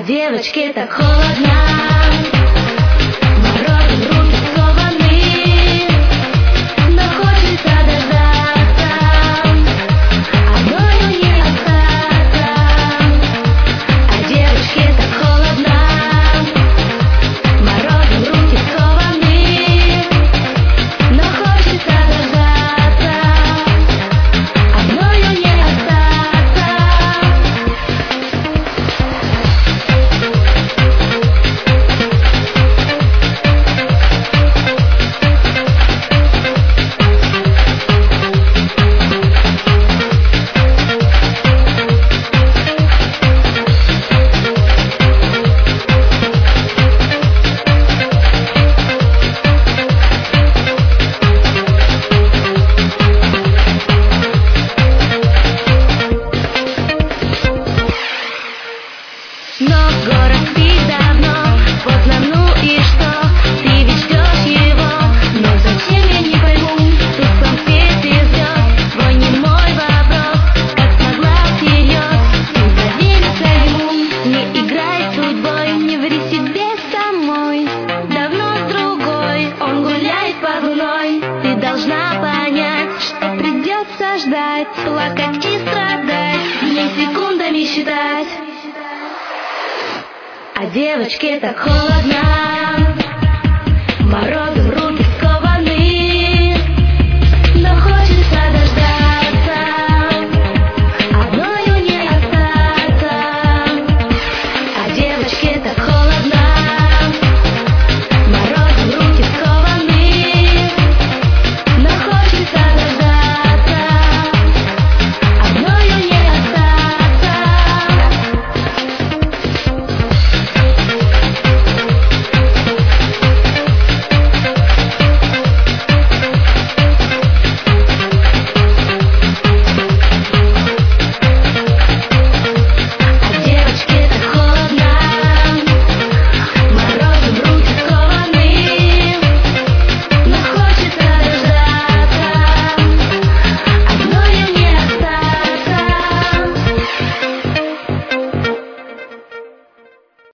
девочке так холодно. Морозом руки скованы, но хочется дождаться, одною не остаться. А девочке так холодно, морозом руки скованы, но хочется дождаться, одною не остаться. Но город спит давно, поздно, ну и что? Ты ведь ждешь его, но зачем, я не пойму. В тусклом свете звезд твой немой вопрос, как смогла всерьез довериться ему. Не играй с судьбой, не ври себе самой. Давно с другой он гуляет под луной. Ты должна понять, что придется ждать, плакать и страдать, дни секундами считать. А девочке так холодно, мороз.